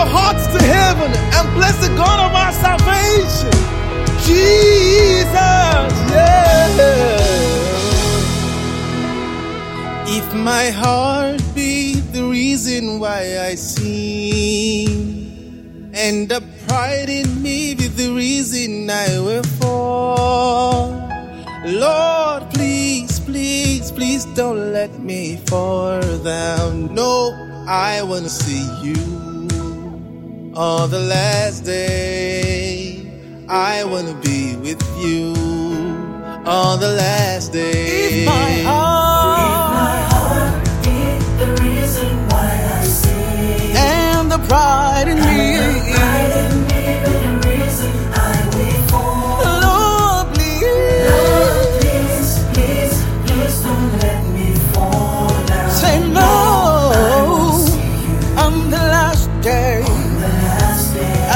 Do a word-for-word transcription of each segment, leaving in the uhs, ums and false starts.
your hearts to heaven and bless the God of our salvation, Jesus, yeah. If my heart be the reason why I sing, and the pride in me be the reason I will fall, Lord, please, please, please don't let me fall down. No, I want to see you on the last day. I want to be with you on the last day. If my heart, if my heart be the reason why I sing, and the pride in and me, the pride in me be the reason I will fall, Lord, please, Lord, please, please, please don't let me fall down. say no on the last day. On the last day, Ah,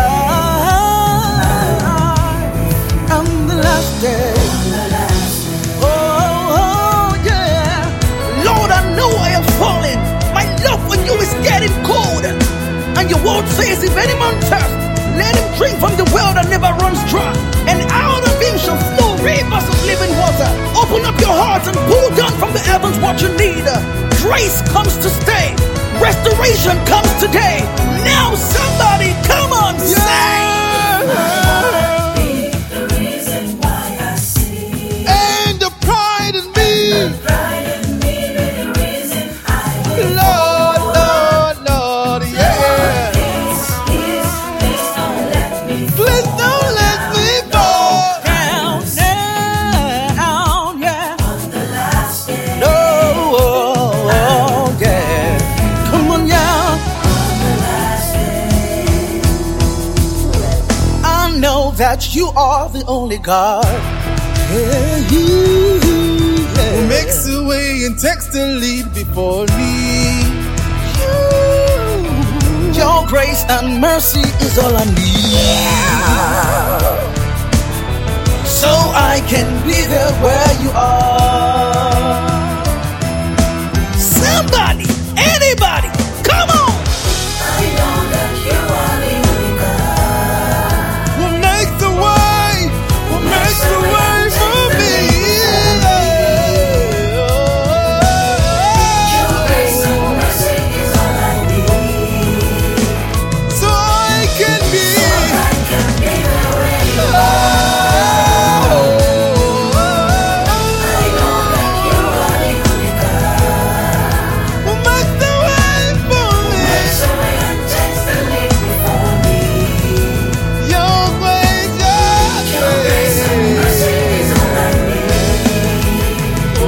on the last day. on the last day. Oh, oh, yeah. Lord, I know I am falling. My love for you is getting cold. And your word says, if any man thirst, let him drink from the well that never runs dry. And out of him shall flow rivers of living water. Open up your heart and pull down from the heavens what you need. Grace comes to stay. Restoration comes today. Now somebody come on, sing. Be the reason why I sing, And the pride in me, pride in me be the reason I will Lord, Lord, Lord, yeah. please, please, please don't let me Please don't let me fall. Down, down, yeah. on the last day. No, oh, oh, yeah. Come on, yeah. On the last day, I know that you are the only God. Yeah, you, yeah. Who makes a way and takes the lead before me. Your grace and mercy is all I need. So I can be there where you are. Somebody, anybody, come on. I know that you are the only God. Who makes the way, who makes the way for me. Your grace and mercy is all I need, So I can be. I can be there where you are. I know that you are the only God. Who makes the way for me. So I can takes the lead before me. Your grace, Your grace and mercy is all I need, so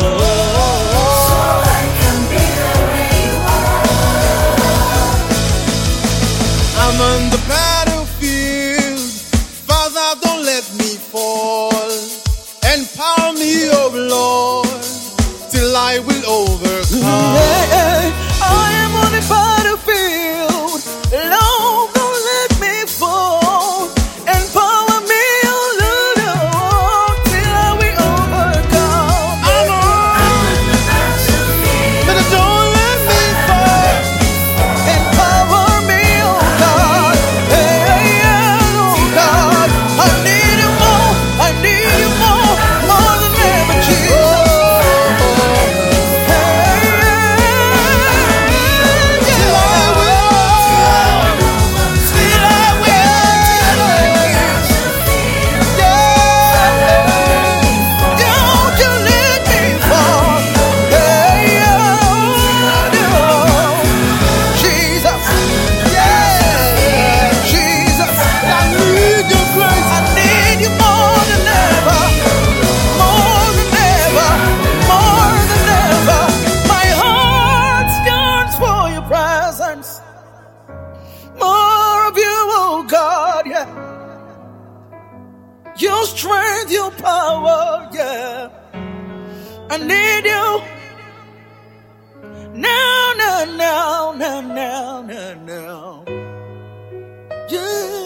I can be there where you are. I'm on the battlefield. Father, don't let me fall. Empower me, oh Lord, till I will overcome. Yeah, I am on the battlefield. Lord, don't let me fall. Empower me, oh Lord, till I will overcome. I'm on, but don't let me fall. Empower me, oh God. Hey, yeah, oh God. I need you more. I need you more, more than ever, Jesus. Till I will, till I Don't you let me fall. Hey, Jesus. Yeah, Jesus. I need your grace. I need you more than ever. More than ever. More than ever. My heart yearns for your presence. More of you, oh God, yeah. Your strength, your power, yeah. I need you. Now, now, now, now, now, now, now. Yeah.